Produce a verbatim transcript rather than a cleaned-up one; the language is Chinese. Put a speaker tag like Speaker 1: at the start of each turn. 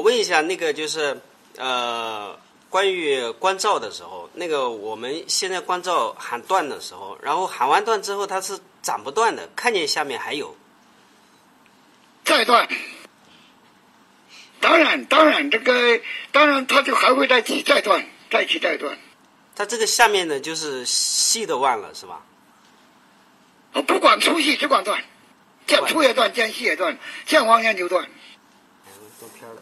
Speaker 1: 问一下，那个就是呃，关于关照的时候，那个我们现在关照喊断的时候，然后喊完断之后它是斩不断的，看见下面还有。
Speaker 2: 再断。当然，当然，这个当然，它就还会再起再断，再起再断。
Speaker 1: 它这个下面呢，就是细的断了，是吧？
Speaker 2: 我不管粗细，只管断，见粗也断，见细也断，见黄见就断。
Speaker 1: 多偏了。